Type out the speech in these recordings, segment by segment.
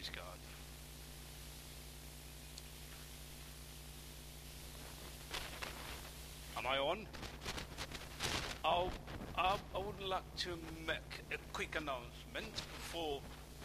Praise God. Am I on? I would like to make a quick announcement before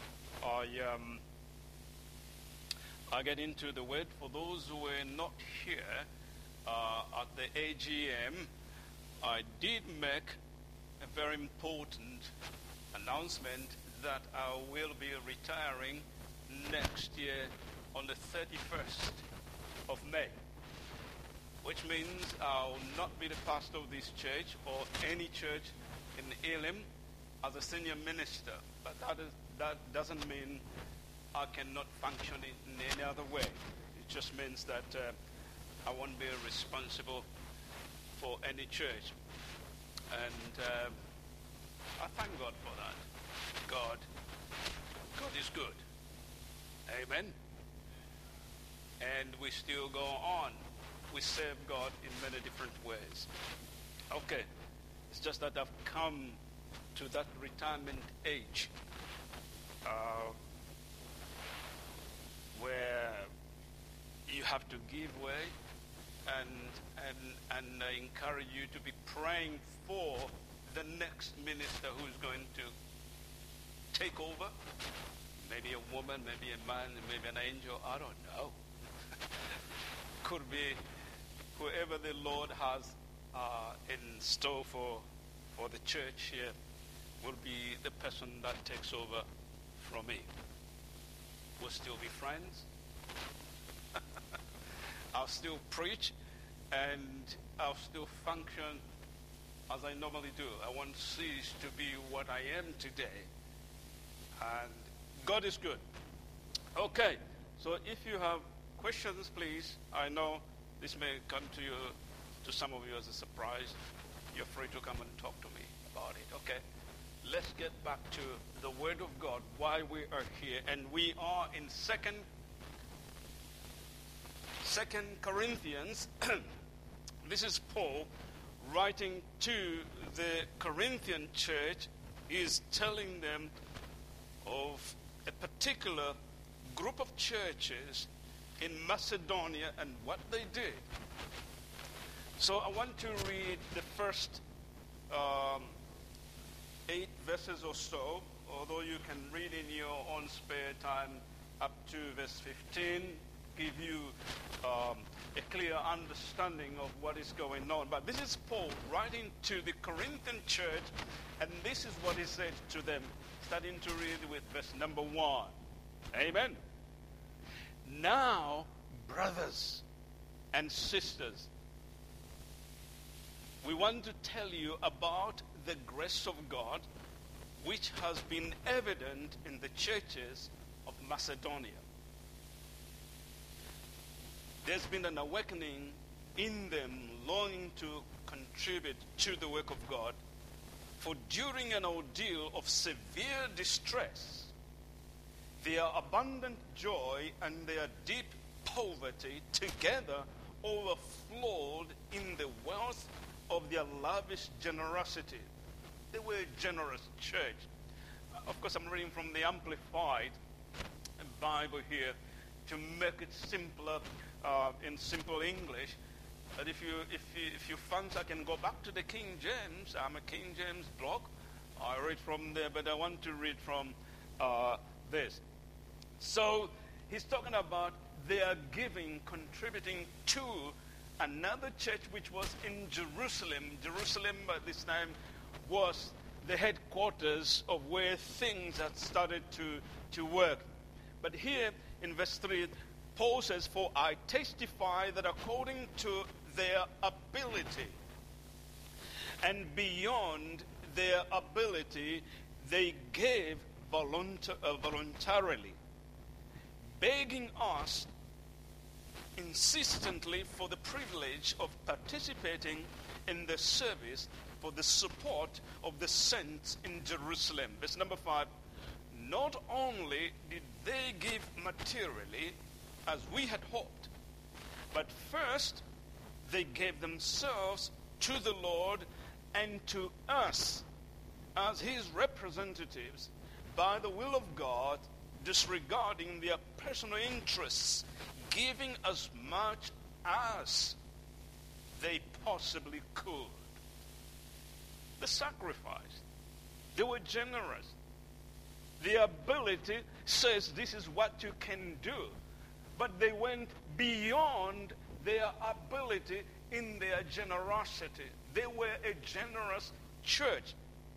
I get into the word. For those who were not here at the AGM, I did make a very important announcement that I will be retiring next year on the 31st of May, which means I'll not be the pastor of this church or any church in Elim as a senior minister. But that doesn't mean I cannot function in any other way. It just means that I won't be responsible for any church. And I thank God for that. God is good. Amen. And we still go on. We serve God in many different ways. Okay. It's just that I've come to that retirement age where you have to give way, and I encourage you to be praying for the next minister who's going to take over. Maybe a woman, maybe a man, maybe an angel, I don't know. Could be whoever the Lord has in store for the church here will be the person that takes over from me. We'll still be friends. I'll still preach, and I'll still function as I normally do. I won't cease to be what I am today. And God is good. Okay, so if you have questions, please. I know this may come to some of you as a surprise. You're free to come and talk to me about it. Okay, let's get back to the Word of God, why we are here. And we are in Second Corinthians. This is Paul writing to the Corinthian church. He's telling them of a particular group of churches in Macedonia and what they did. So I want to read the first 8 verses or so, although you can read in your own spare time up to verse 15, give you a clear understanding of what is going on. But this is Paul writing to the Corinthian church, and this is what he said to them, starting to read with verse number 1. Amen. Now, brothers and sisters, we want to tell you about the grace of God which has been evident in the churches of Macedonia. There's been an awakening in them, longing to contribute to the work of God. For during an ordeal of severe distress, their abundant joy and their deep poverty together overflowed in the wealth of their lavish generosity. They were a generous church. Of course, I'm reading from the Amplified Bible here to make it simpler in simple English. But if you fancy, I can go back to the King James. I'm a King James blog. I read from there, but I want to read from this. So he's talking about their giving, contributing to another church which was in Jerusalem. Jerusalem by this time was the headquarters of where things had started to work. But here in verse 3, Paul says, "For I testify that according to their ability and beyond their ability, they gave voluntarily, begging us insistently for the privilege of participating in the service for the support of the saints in Jerusalem." Verse number 5, "Not only did they give materially as we had hoped, but first they gave themselves to the Lord and to us as his representatives by the will of God disregarding their personal interests, giving as much as they possibly could. They sacrificed. They were generous. Their ability says this is what you can do. But they went beyond their ability in their generosity. They were a generous church.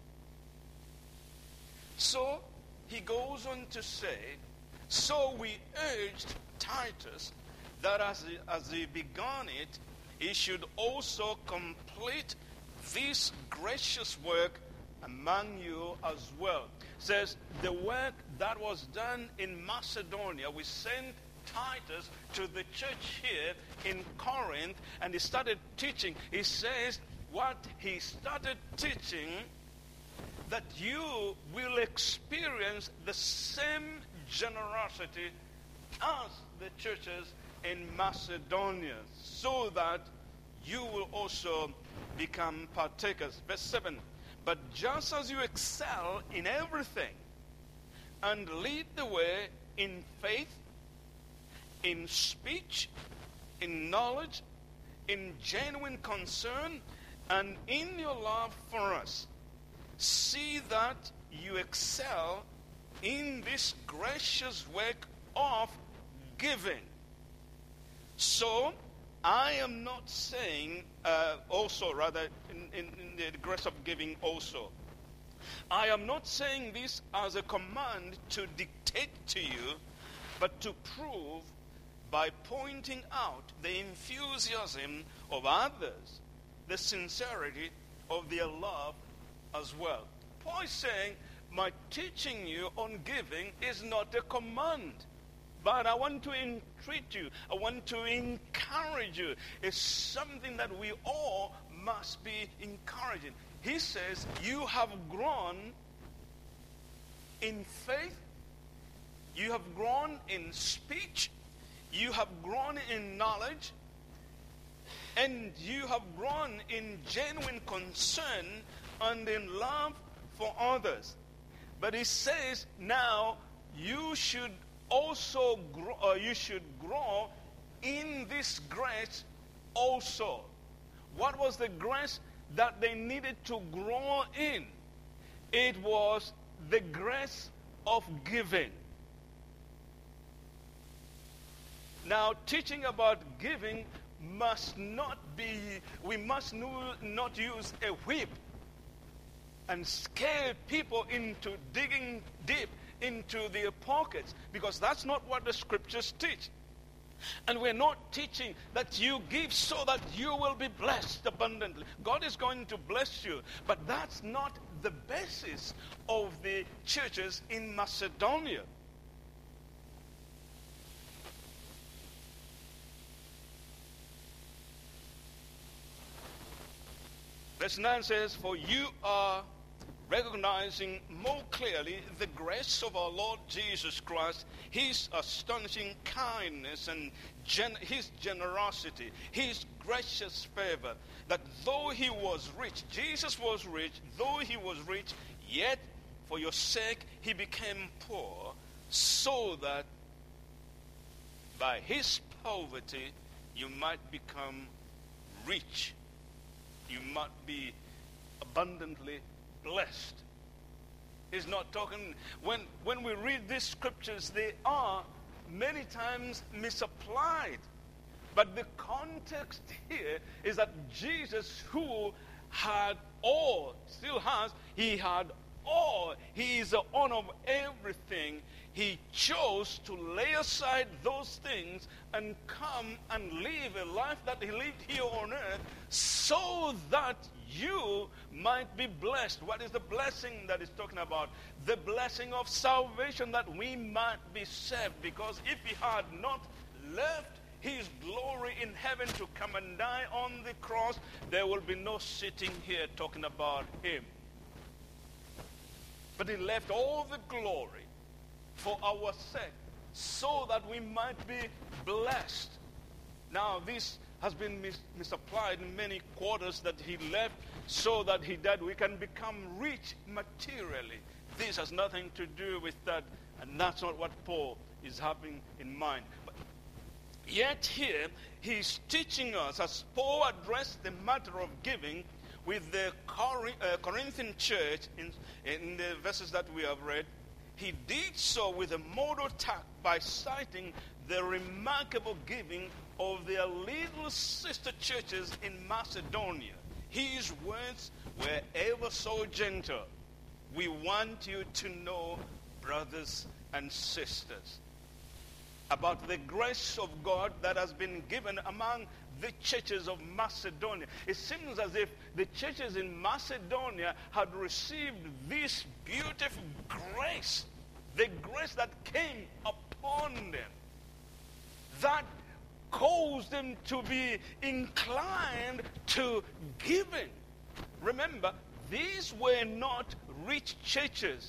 So he goes on to say, so we urged Titus that as he began it, he should also complete this gracious work among you as well. Says the work that was done in Macedonia, we sent Titus to the church here in Corinth, and he started teaching. He says what he started teaching, that you will experience the same generosity as the churches in Macedonia, so that you will also become partakers. Verse 7, but just as you excel in everything and lead the way in faith, in speech, in knowledge, in genuine concern, and in your love for us, see that you excel in this gracious work of giving. So, I am not saying in the grace of giving also. I am not saying this as a command to dictate to you, but to prove by pointing out the enthusiasm of others, the sincerity of their love as well. Paul is saying, my teaching you on giving is not a command, but I want to entreat you. I want to encourage you. It's something that we all must be encouraging. He says, you have grown in faith, you have grown in speech, you have grown in knowledge, and you have grown in genuine concern and in love for others. But he says now you should also grow in this grace also. What was the grace that they needed to grow in? It was the grace of giving. Now, teaching about giving must not be, we must not use a whip and scare people into digging deep into their pockets, because that's not what the scriptures teach. And we're not teaching that you give so that you will be blessed abundantly. God is going to bless you, but that's not the basis of the churches in Macedonia. Verse 9 says, for you are recognizing more clearly the grace of our Lord Jesus Christ, his astonishing kindness and his generosity, his gracious favor, that though he was rich, Jesus was rich, though he was rich, yet for your sake he became poor, so that by his poverty you might become rich. You might be abundantly blessed. He's not talking, when we read these scriptures, they are many times misapplied. But the context here is that Jesus, who had all, still has, he had all. He is the owner of everything. He chose to lay aside those things and come and live a life that he lived here on earth so that you might be blessed. What is the blessing that he's talking about? The blessing of salvation, that we might be saved. Because if he had not left his glory in heaven to come and die on the cross, there will be no sitting here talking about him. But he left all the glory for our sake, so that we might be blessed. Now, this has been misapplied in many quarters, that he left so that we can become rich materially. This has nothing to do with that And that's not what Paul is having in mind. But yet here, he's teaching us, as Paul addressed the matter of giving with the Corinthian church in the verses that we have read, he did so with a model tact by citing the remarkable giving of their little sister churches in Macedonia. His words were ever so gentle. We want you to know, brothers and sisters, about the grace of God that has been given among the churches of Macedonia. It seems as if the churches in Macedonia had received this beautiful grace, the grace that came upon them, that caused them to be inclined to giving. Remember, these were not rich churches.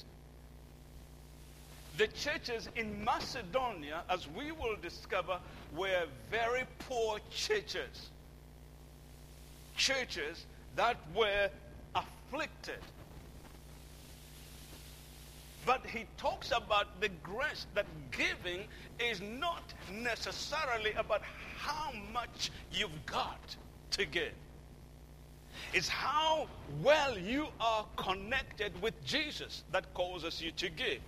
The churches in Macedonia, as we will discover, were very poor churches. Churches that were afflicted. But he talks about the grace, that giving is not necessarily about how much you've got to give. It's how well you are connected with Jesus that causes you to give.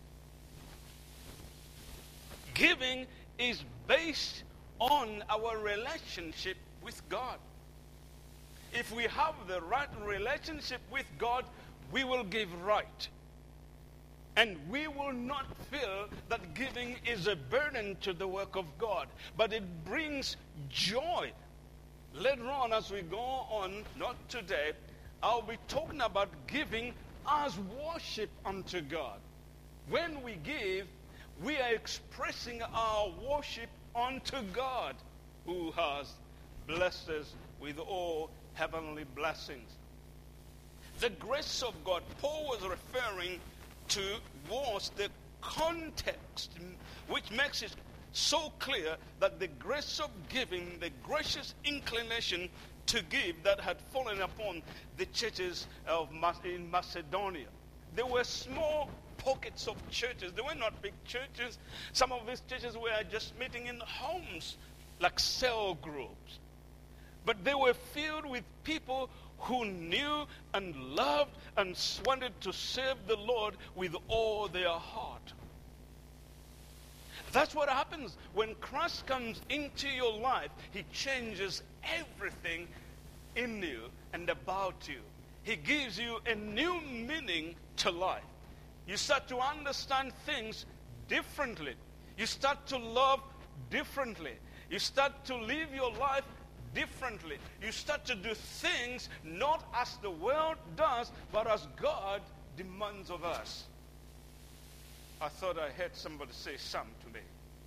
Giving is based on our relationship with God. If we have the right relationship with God, we will give right. And we will not feel that giving is a burden to the work of God, but it brings joy. Later on, as we go on, not today, I'll be talking about giving as worship unto God. When we give, we are expressing our worship unto God, who has blessed us with all heavenly blessings. The grace of God, Paul was referring to, was the context which makes it so clear that the grace of giving, the gracious inclination to give that had fallen upon the churches in Macedonia. There were small pockets of churches. They were not big churches. Some of these churches were just meeting in homes, like cell groups. But they were filled with people who knew and loved and wanted to serve the Lord with all their heart. That's what happens when Christ comes into your life. He changes everything in you and about you. He gives you a new meaning to life. You start to understand things differently. You start to love differently. You start to live your life differently. You start to do things not as the world does, but as God demands of us. I thought I heard somebody say some today.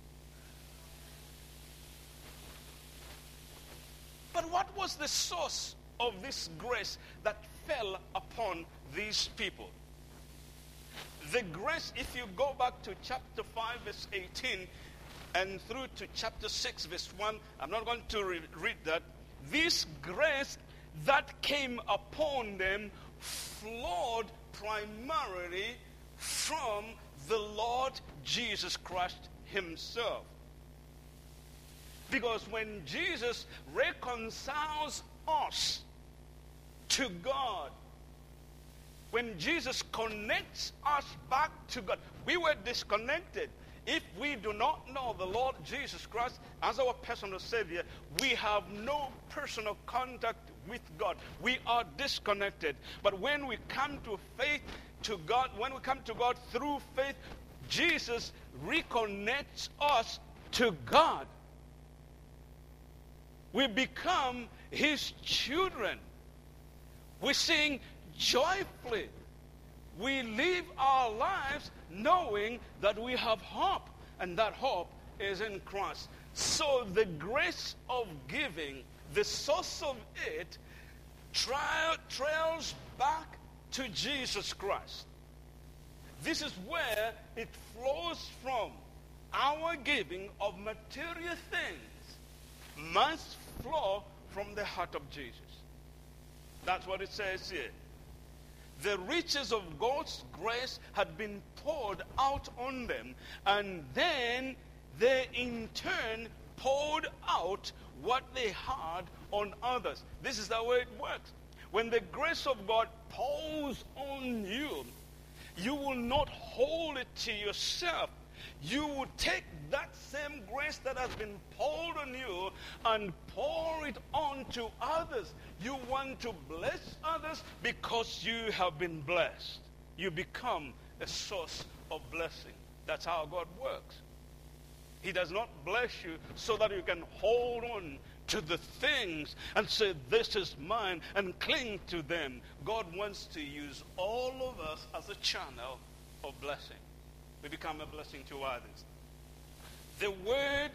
But what was the source of this grace that fell upon these people? The grace, if you go back to chapter 5, verse 18, and through to chapter 6, verse 1, I'm not going to read that. This grace that came upon them flowed primarily from the Lord Jesus Christ himself. Because when Jesus reconciles us to God, when Jesus connects us back to God, we were disconnected. If we do not know the Lord Jesus Christ as our personal Savior, we have no personal contact with God. We are disconnected. But when we come to faith to God, when we come to God through faith, Jesus reconnects us to God. We become his children. We sing joyfully. We live our lives knowing that we have hope, and that hope is in Christ. So the grace of giving, the source of it, trails back to Jesus Christ. This is where it flows from. Our giving of material things must flow from the heart of Jesus. That's what it says here. The riches of God's grace had been poured out on them, and then they in turn poured out what they had on others. This is the way it works. When the grace of God pours on you, you will not hold it to yourself. You will take that same grace that has been poured on you and pour it on to others. You want to bless others because you have been blessed. You become a source of blessing. That's how God works. He does not bless you so that you can hold on to the things and say, this is mine, and cling to them. God wants to use all of us as a channel of blessing. We become a blessing to others. The word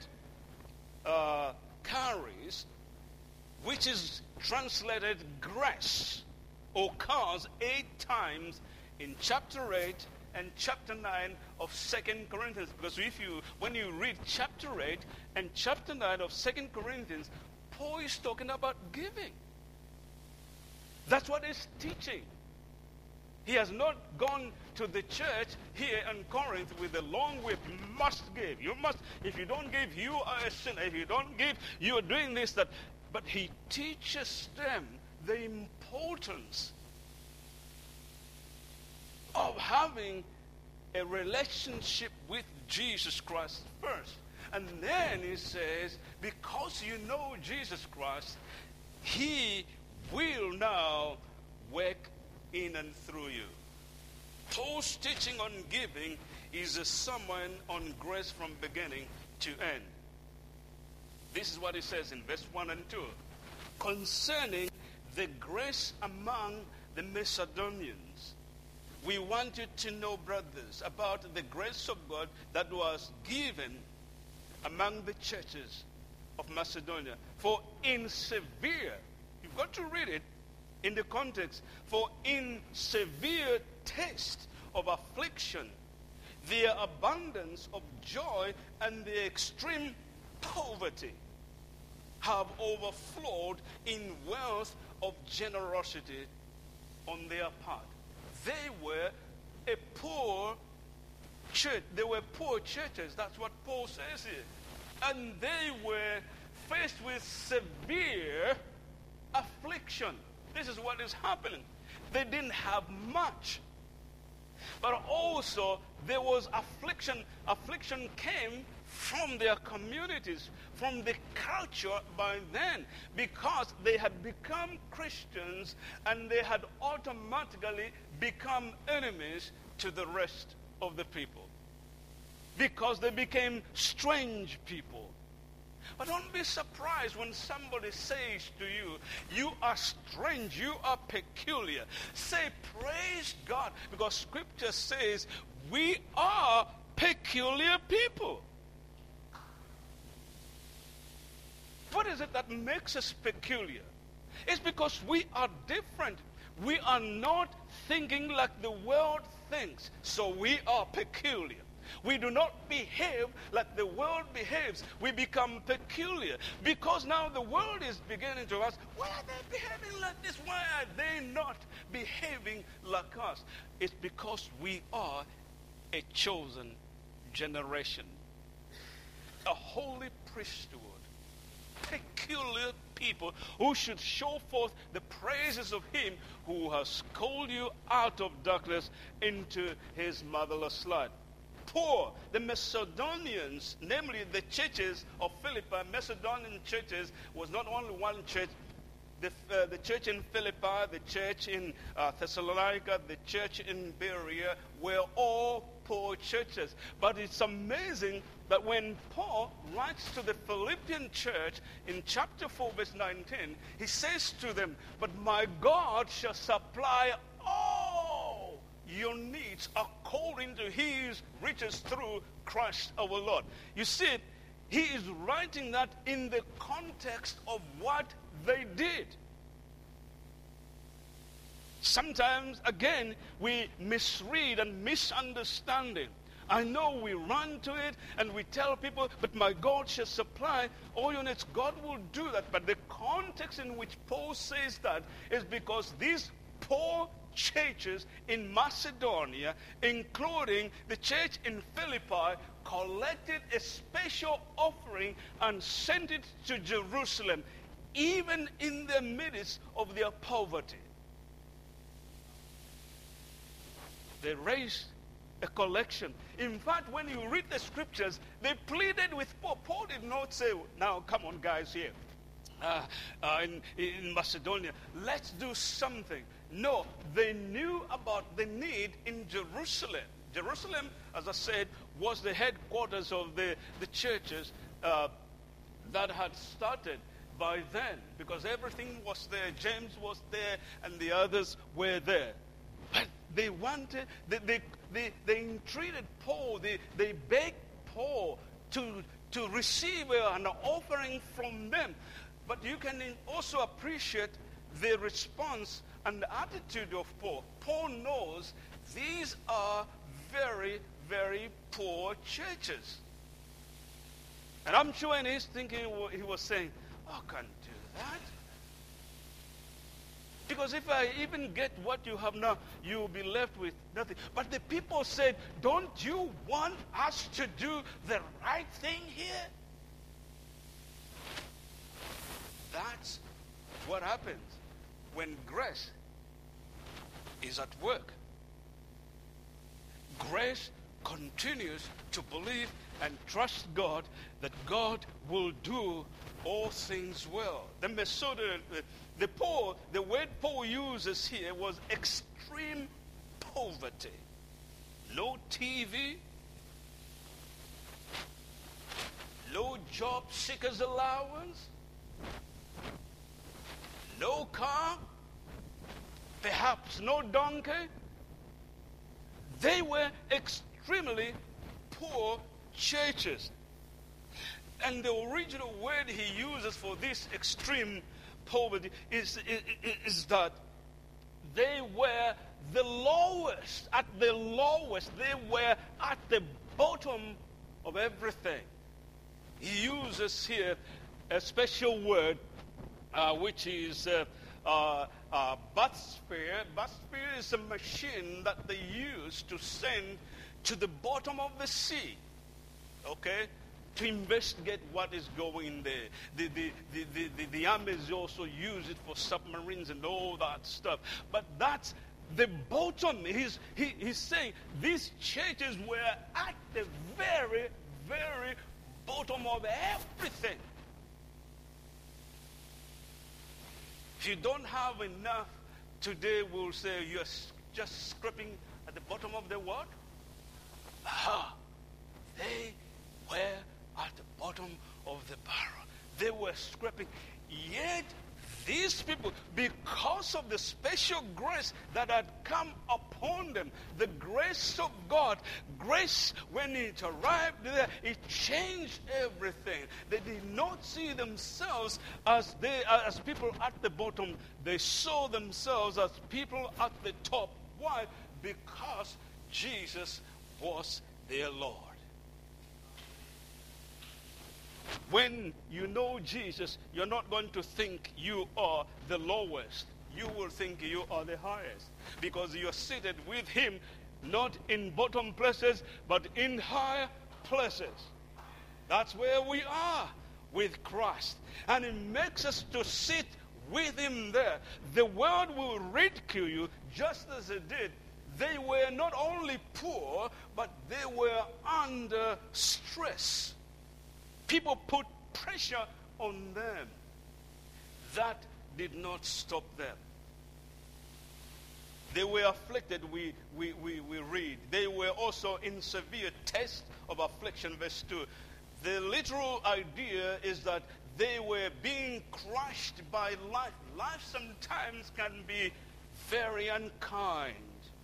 charis, which is translated grace, occurs 8 times in chapter 8 and chapter 9 of 2 Corinthians. Because when you read chapter 8 and chapter 9 of 2 Corinthians, Paul is talking about giving. That's what he's teaching. He has not gone to the church here in Corinth with a long whip. You must give. You must. If you don't give, you are a sinner. If you don't give, you are doing this, that. But he teaches them the importance of having a relationship with Jesus Christ first. And then he says, because you know Jesus Christ, he will now work in and through you. Paul's teaching on giving is a sermon on grace from beginning to end. This is what he says in verse 1 and 2. Concerning the grace among the Macedonians, we want you to know, brothers, about the grace of God that was given among the churches of Macedonia. For in severe, you've got to read it in the context, for in severe test of affliction, their abundance of joy and their extreme poverty have overflowed in wealth of generosity on their part. They were a poor church. They were poor churches. That's what Paul says here. And they were faced with severe affliction. This is what is happening. They didn't have much. But also there was affliction. Affliction came from their communities, from the culture by then, because they had become Christians and they had automatically become enemies to the rest of the people, because they became strange people. But don't be surprised when somebody says to you, you are strange, you are peculiar. Say, praise God, because Scripture says we are peculiar people. What is it that makes us peculiar? It's because we are different. We are not thinking like the world thinks, so we are peculiar. We do not behave like the world behaves. We become peculiar because now the world is beginning to ask, why are they behaving like this? Why are they not behaving like us? It's because we are a chosen generation, a holy priesthood, peculiar people who should show forth the praises of him who has called you out of darkness into his marvelous light. Poor, the Macedonians, namely the churches of Philippi, Macedonian churches, was not only one church. The church in Philippi, the church in Thessalonica, the church in Berea were all poor churches. But it's amazing that when Paul writes to the Philippian church in chapter 4, verse 19, he says to them, but my God shall supply all your needs according to his riches through Christ our Lord. You see, he is writing that in the context of what they did. Sometimes, again, we misread and misunderstand it. I know we run to it and we tell people, but my God shall supply all your needs. God will do that. But the context in which Paul says that is because these poor churches in Macedonia, including the church in Philippi, collected a special offering and sent it to Jerusalem, even in the midst of their poverty. They raised a collection. In fact, when you read the scriptures, they pleaded with Paul. Paul did not say, now come on guys here, in Macedonia, let's do something. No, they knew about the need in Jerusalem. Jerusalem, as I said, was the headquarters of the churches that had started by then, because everything was there. James was there and the others were there. But they wanted, they entreated Paul, they begged Paul to receive an offering from them. But you can also appreciate the response and the attitude of Paul. Paul knows these are very, very poor churches. And I'm sure in his thinking he was saying, I can't do that. Because if I even get what you have now, you will be left with nothing. But the people said, don't you want us to do the right thing here? That's what happens when grace is at work. Grace continues to believe and trust God that God will do all things well. The word Paul uses here was extreme poverty. No TV, no job seekers allowance, no car, perhaps no donkey. They were extremely poor churches. And the original word he uses for this extreme poverty is that they were the lowest, at the lowest. They were at the bottom of everything. He uses here a special word, which is bathysphere. Bathysphere is a machine that they use to send to the bottom of the sea, okay, to investigate what is going there. The armies also use it for submarines and all that stuff. But that's the bottom. He's saying these churches were at the very, very bottom of everything. If you don't have enough today, we'll say you're just scraping at the bottom of the what? They were at the bottom of the barrel. They were scraping. Yet these people, because of the special grace that had come upon them, the grace of God, grace, when it arrived there, it changed everything. They did not see themselves as people at the bottom. They saw themselves as people at the top. Why? Because Jesus was their Lord. When you know Jesus, you're not going to think you are the lowest. You will think you are the highest, because you're seated with him, not in bottom places, but in higher places. That's where we are with Christ. And it makes us to sit with him there. The world will ridicule you just as it did. They were not only poor, but they were under stress. People put pressure on them. That did not stop them. They were afflicted, we read. They were also in severe test of affliction, verse 2. The literal idea is that they were being crushed by life. Life sometimes can be very unkind.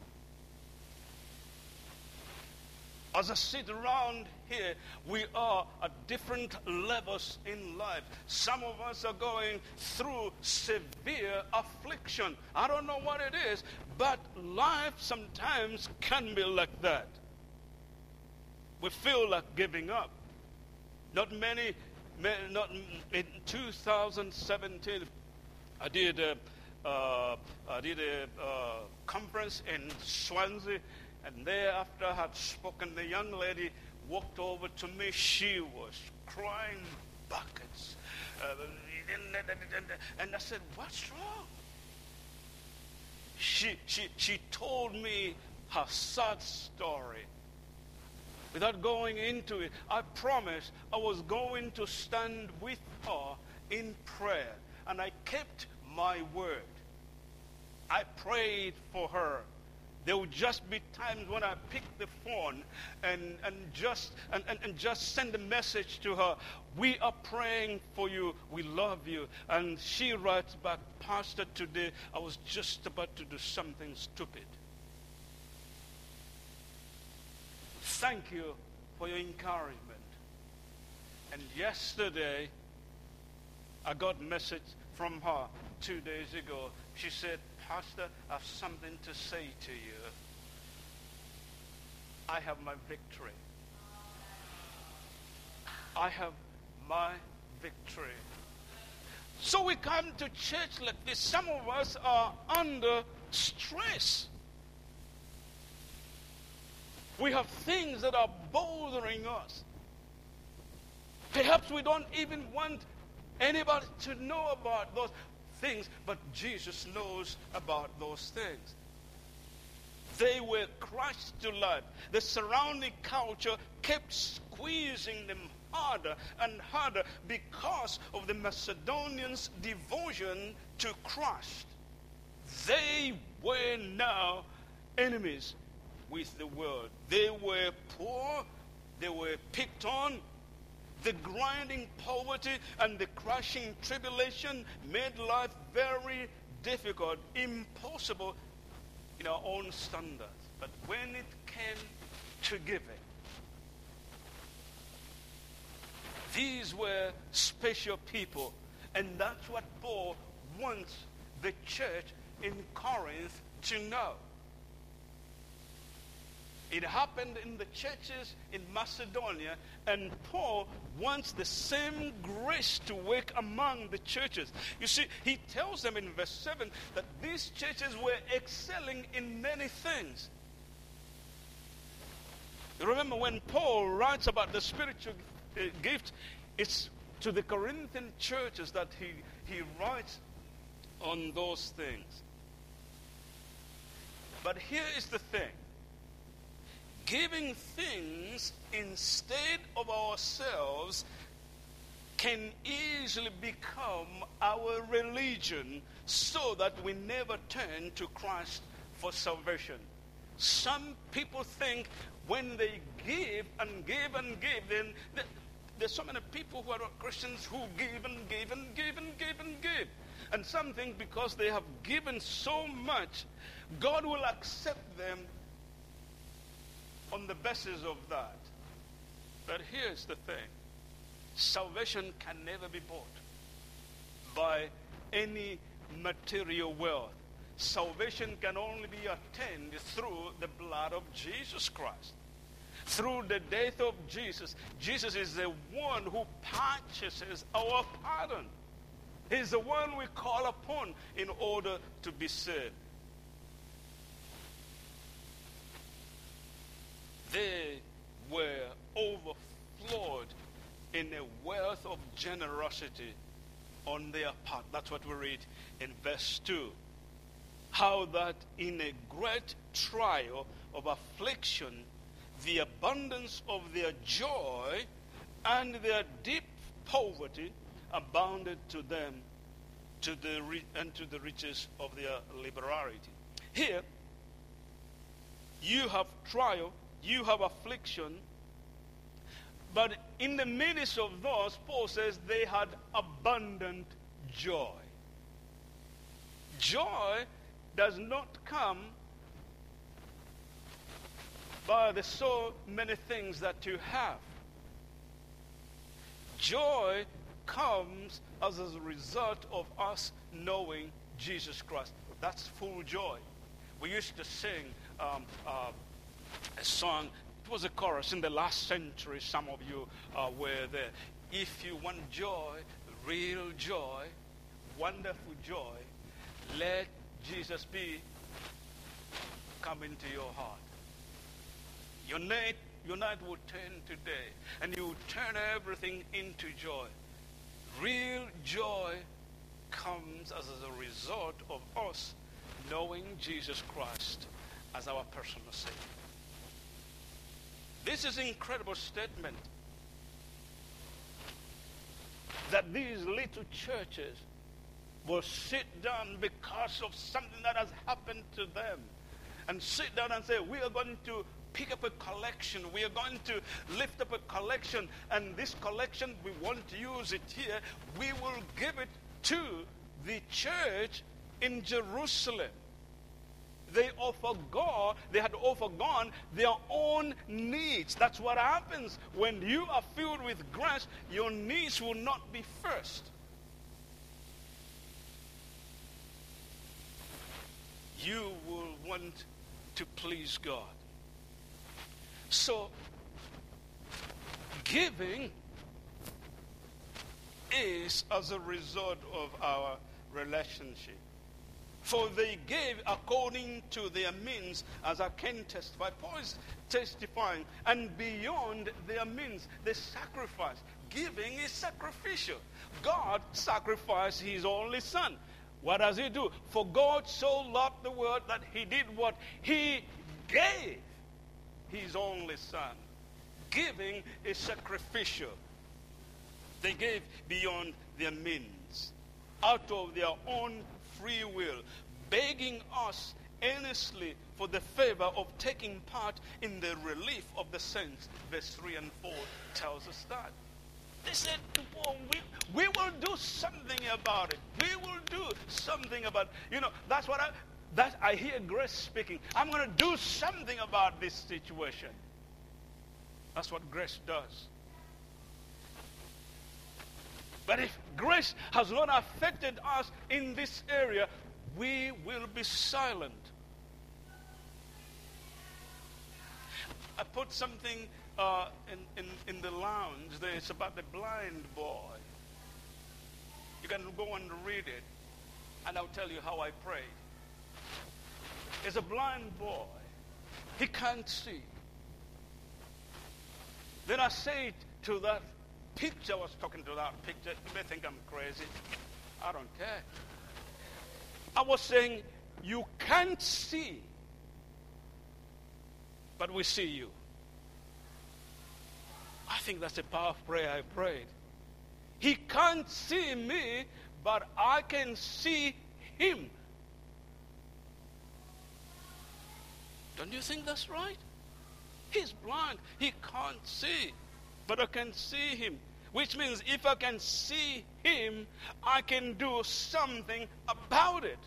As I sit around here, we are at different levels in life. Some of us are going through severe affliction. I don't know what it is, but life sometimes can be like that. We feel like giving up. Not in 2017, I did I did a conference in Swansea, and thereafter I had spoken. The young lady walked over to me. She was crying buckets. And I said, "What's wrong?" She told me her sad story. Without going into it, I promised I was going to stand with her in prayer. And I kept my word. I prayed for her. There would just be times when I picked the phone and just send a message to her. "We are praying for you. We love you." And she writes back, "Pastor, today I was just about to do something stupid. Thank you for your encouragement." And yesterday, I got a message from her 2 days ago. She said, "Pastor, I have something to say to you. I have my victory. I have my victory." So we come to church like this. Some of us are under stress. We have things that are bothering us. Perhaps we don't even want anybody to know about those things, but Jesus knows about those things. They were crushed to life. The surrounding culture kept squeezing them harder and harder because of the Macedonians' devotion to Christ. They were now enemies with the world. They were poor. They were picked on. The grinding poverty and the crushing tribulation made life very difficult, impossible in our own standards. But when it came to giving, these were special people. And that's what Paul wants the church in Corinth to know. It happened in the churches in Macedonia, and Paul wants the same grace to work among the churches. You see, he tells them in verse 7 that these churches were excelling in many things. You remember when Paul writes about the spiritual gift, it's to the Corinthian churches that he writes on those things. But here is the thing. Giving things instead of ourselves can easily become our religion, so that we never turn to Christ for salvation. Some people think when they give and give and give, then there's so many people who are not Christians who give and give and give and give and give. And some think because they have given so much, God will accept them on the basis of that. But here's the thing. Salvation can never be bought by any material wealth. Salvation can only be attained through the blood of Jesus Christ. Through the death of Jesus. Jesus is the one who purchases our pardon. He's the one we call upon in order to be saved. They were overflowed in a wealth of generosity on their part. That's what we read in verse 2. How that in a great trial of affliction, the abundance of their joy and their deep poverty abounded to them and to the riches of their liberality. Here, you have trial, you have affliction, but in the midst of those, Paul says they had abundant joy. Joy does not come by the so many things that you have. Joy comes as a result of us knowing Jesus Christ. That's full joy. We used to sing a song. It was a chorus in the last century. Some of you were there. If you want joy, real joy, wonderful joy, Let Jesus come into your heart. Your night will turn today, and you will turn everything into joy. Real joy comes as a result of us knowing Jesus Christ as our personal Savior. This is an incredible statement that these little churches will sit down because of something that has happened to them and sit down and say, we are going to pick up a collection. We are going to lift up a collection, and this collection, we want to use it here. We will give it to the church in Jerusalem. They had overgone their own needs. That's what happens when you are filled with grace. Your needs will not be first. You will want to please God. So, giving is as a result of our relationship. For they gave according to their means, as I can testify. Paul is testifying, and beyond their means, they sacrifice. Giving is sacrificial. God sacrificed his only Son. What does he do? For God so loved the world that he did what? He gave his only Son. Giving is sacrificial. They gave beyond their means, out of their own free will, begging us earnestly for the favor of taking part in the relief of the saints. Verse 3 and 4 tells us that. They said to Paul, we will do something about it. We will do something about it. That's what I hear Grace speaking. I'm going to do something about this situation. That's what Grace does. But if grace has not affected us in this area, we will be silent. I put something in the lounge there. It's about the blind boy. You can go and read it, and I'll tell you how I prayed. It's a blind boy. He can't see. Then I say to that picture, I was talking to that picture. You may think I'm crazy. I don't care. I was saying, you can't see, but we see you. I think that's a powerful prayer I prayed. He can't see me, but I can see him. Don't you think that's right? He's blind. He can't see, but I can see him. Which means if I can see him, I can do something about it.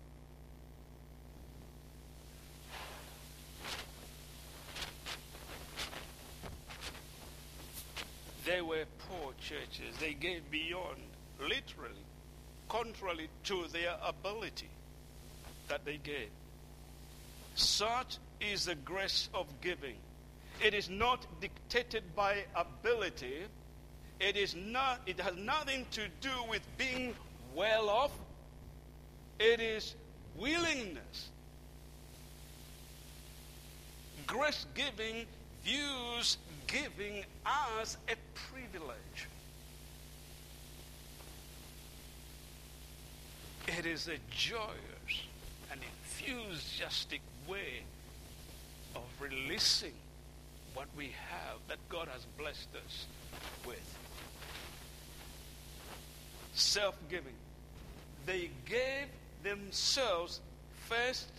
They were poor churches. They gave beyond, literally, contrary to their ability that they gave. Such is the grace of giving. It is not dictated by ability. It has nothing to do with being well off. It is willingness. Grace giving views giving as a privilege. It is a joyous and enthusiastic way of releasing what we have that God has blessed us with. Self-giving. They gave themselves first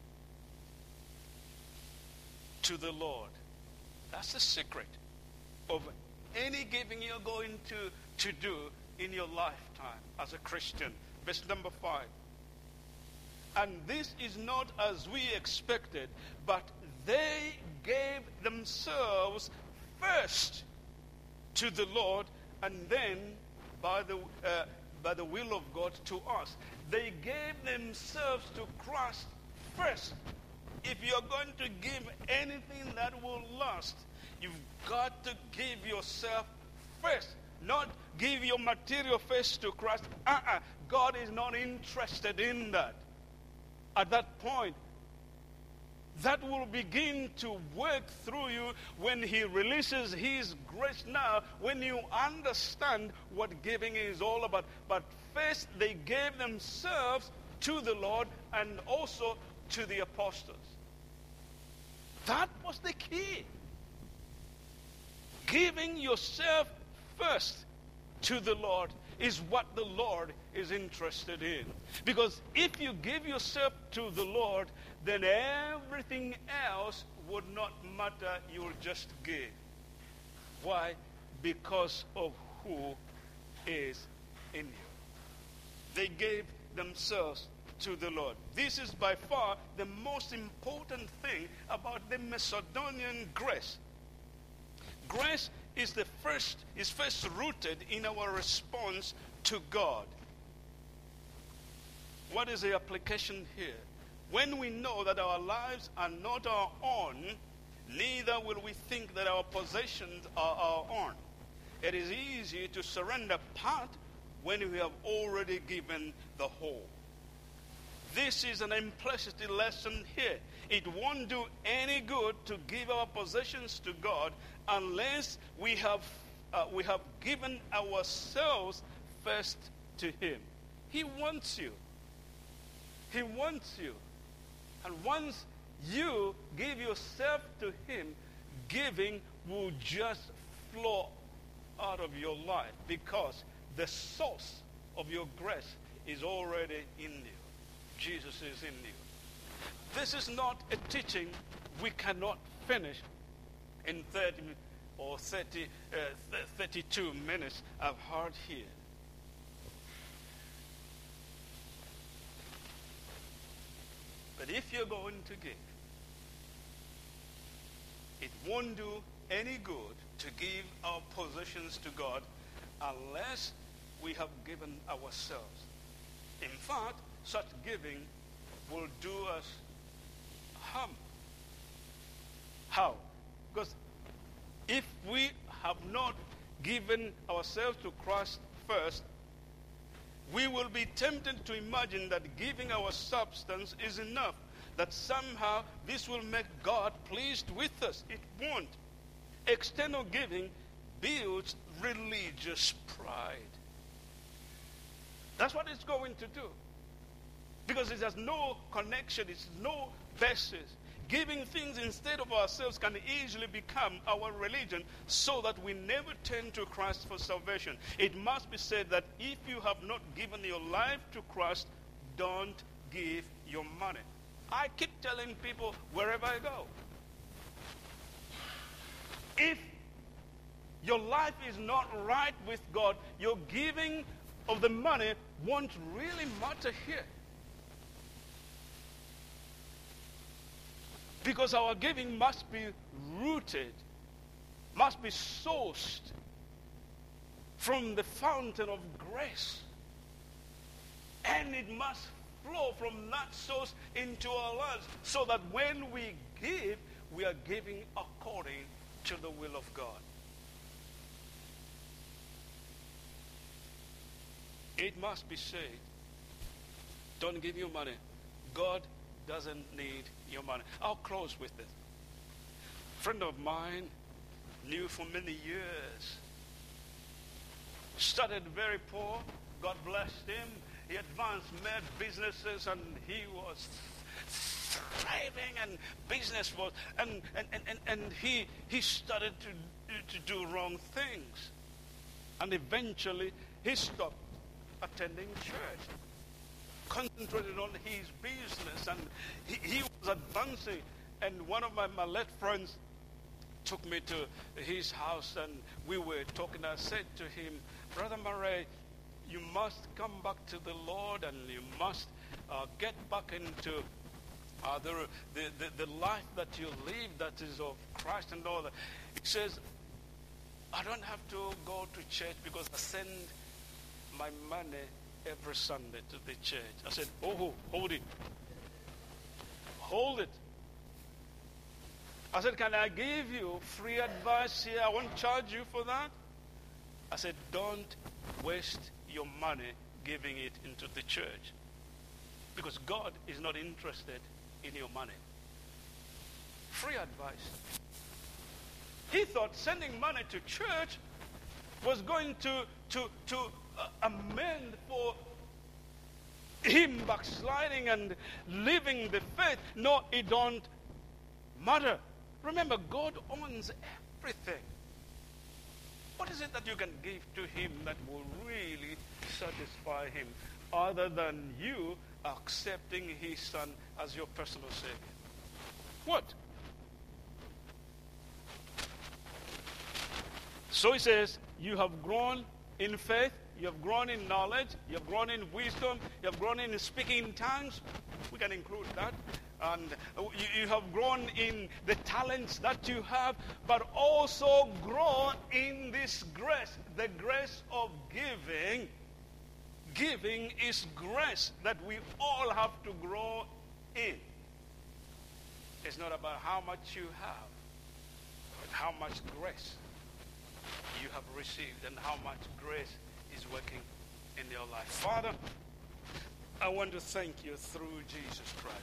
to the Lord. That's the secret of any giving you're going to do in your lifetime as a Christian. Verse number 5. And this is not as we expected, but they gave themselves first to the Lord, and then by the will of God to us. They gave themselves to Christ first. If you're going to give anything that will last, you've got to give yourself first. Not give your material first to Christ. God is not interested in that. At that point, that will begin to work through you when he releases his grace now, when you understand what giving is all about. But first, they gave themselves to the Lord and also to the apostles. That was the key. Giving yourself first to the Lord is what the Lord is interested in. Because if you give yourself to the Lord, then everything else would not matter. You'll just give. Why? Because of who is in you. They gave themselves to the Lord. This is by far the most important thing about the Macedonian grace. Grace is first rooted in our response to God. What is the application here? When we know that our lives are not our own, neither will we think that our possessions are our own. It is easy to surrender part when we have already given the whole. This is an implicit lesson here. It won't do any good to give our possessions to God unless we have given ourselves first to him. He wants you. He wants you. And once you give yourself to him, giving will just flow out of your life because the source of your grace is already in you. Jesus is in you. This is not a teaching we cannot finish in 30 or 32 minutes I've heard here. But if you're going to give, it won't do any good to give our possessions to God unless we have given ourselves. In fact, such giving will do us harm. How? Because if we have not given ourselves to Christ first, we will be tempted to imagine that giving our substance is enough, that somehow this will make God pleased with us. It won't. External giving builds religious pride. That's what it's going to do. Because it has no connection, it's no basis. Giving things instead of ourselves can easily become our religion so that we never turn to Christ for salvation. It must be said that if you have not given your life to Christ, don't give your money. I keep telling people wherever I go, if your life is not right with God, your giving of the money won't really matter here. Because our giving must be rooted, must be sourced from the fountain of grace. And it must flow from that source into our lives so that when we give, we are giving according to the will of God. It must be said, don't give your money. God doesn't need your money. I'll close with this. A friend of mine, knew for many years, started very poor. God blessed him. He advanced, made businesses, and he was thriving, and business was, and he started to do wrong things. And eventually he stopped attending church, concentrated on his business, and he was advancing. And one of my late friends took me to his house, and we were talking. I said to him, Brother Murray, you must come back to the Lord, and you must get back into the life that you live that is of Christ and all that. He says, I don't have to go to church because I send my money every Sunday to the church. I said, oh, hold it. Hold it. I said, can I give you free advice here? I won't charge you for that. I said, don't waste your money giving it into the church. Because God is not interested in your money. Free advice. He thought sending money to church was going to amend for him backsliding and leaving the faith. No, it don't matter. Remember, God owns everything. What is it that you can give to him that will really satisfy him other than you accepting his son as your personal Savior? What? So he says, you have grown in faith, you have grown in knowledge, you have grown in wisdom, you have grown in speaking in tongues. We can include that. And you have grown in the talents that you have, but also grow in this grace, the grace of giving. Giving is grace that we all have to grow in. It's not about how much you have, but how much grace you have received and how much grace is working in your life. Father, I want to thank you through Jesus Christ.